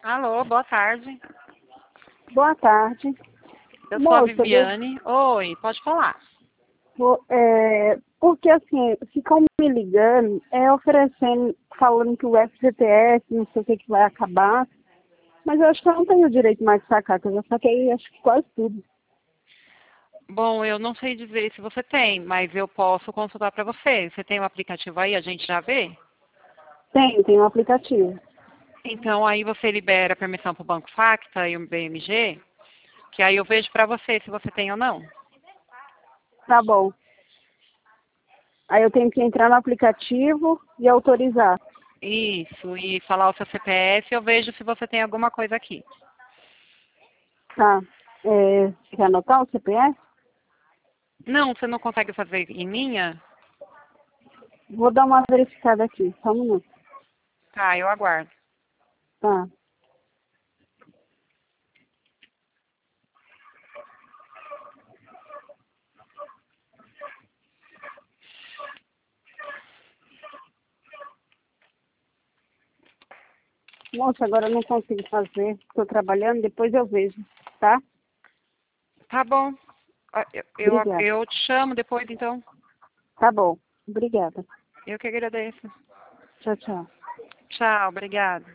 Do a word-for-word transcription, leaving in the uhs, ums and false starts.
Alô, boa tarde. Boa tarde. Eu sou a Moça, Viviane. Oi, pode falar. eu- é, porque assim, ficam me ligando, é, oferecendo, falando que o F G T S, não sei o que, que vai acabar, mas eu acho que eu não tenho o direito mais de sacar, que eu já saquei acho que quase tudo. Bom, eu não sei dizer se você tem, mas eu posso consultar para você. Você tem um aplicativo aí, a gente já vê? Tem, tem um aplicativo. Então aí você libera a permissão para o Banco Facta e o B M G, que aí eu vejo para você se você tem ou não. Tá bom. Aí eu tenho que entrar no aplicativo e autorizar. Isso, e falar o seu C P F, eu vejo se você tem alguma coisa aqui. Tá. É, você quer anotar o C P F? Não, você não consegue fazer em linha? Vou dar uma verificada aqui, só um minuto. Tá, eu aguardo. Tá. Moça, agora eu não consigo fazer, estou trabalhando, depois eu vejo, tá? Tá bom. Ah, Eu, eu, Obrigada. eu te chamo depois, então. Tá bom. Obrigada. Eu que agradeço. Tchau, tchau. Tchau, obrigada.